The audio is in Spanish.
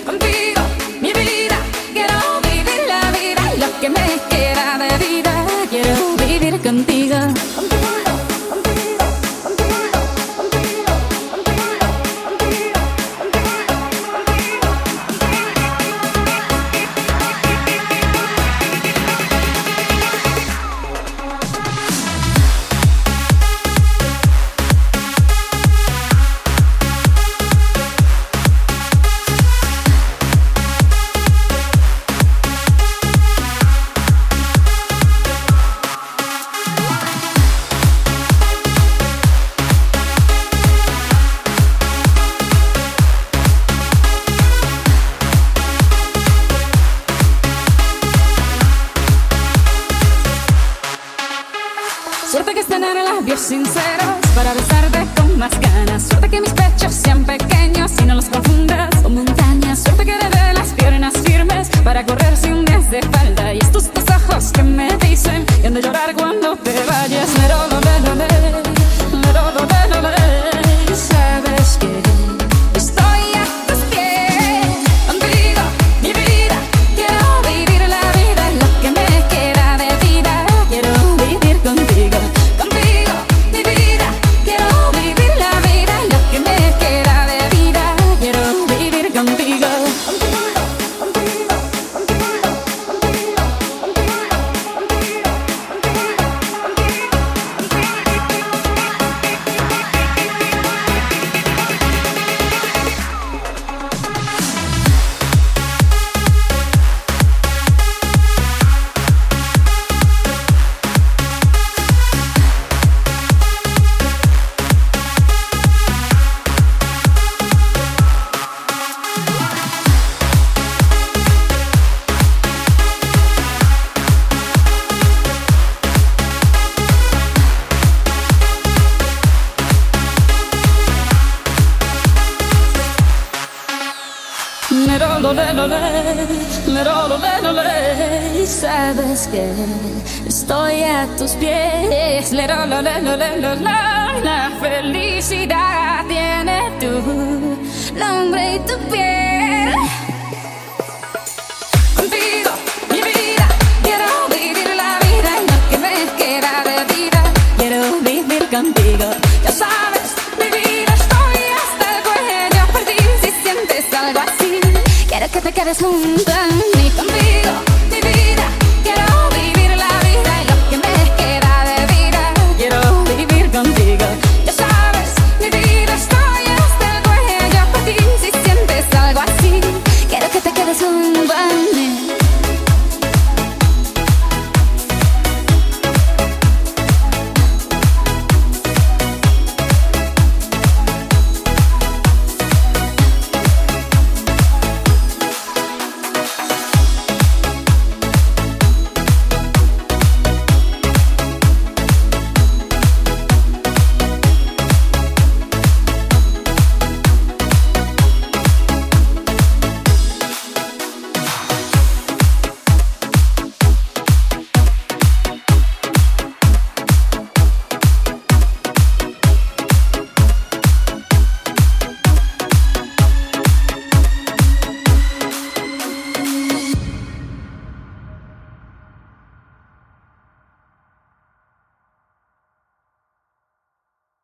contigo, mi vida. Quiero vivir la vida y lo que me queda de vida. Quiero vivir contigo. Suerte que estén en labios sinceros para besarte con más ganas. Suerte que mis pechos sean pequeños y no los confundas con montañas. Suerte que heredé las piernas firmes para correr sin días de falda. Y estos tus ojos que me dicen que han de llorar cuando te vayas. Sabes que estoy a tus pies. Contigo, mi vida. Quiero vivir la vida, lo que me queda de vida. Quiero vivir contigo. Contigo, mi vida. Quiero vivir la vida, lo que me queda de vida. Quiero vivir contigo. Sabes que estoy a tus pies. La felicidad tiene tu nombre y tu piel. Contigo, mi vida. Quiero vivir la vida y lo que me queda de vida. Quiero vivir contigo. Ya sabes, mi vida, estoy hasta el cuello por ti. Si sientes algo así, quiero que te quedes junto a mí.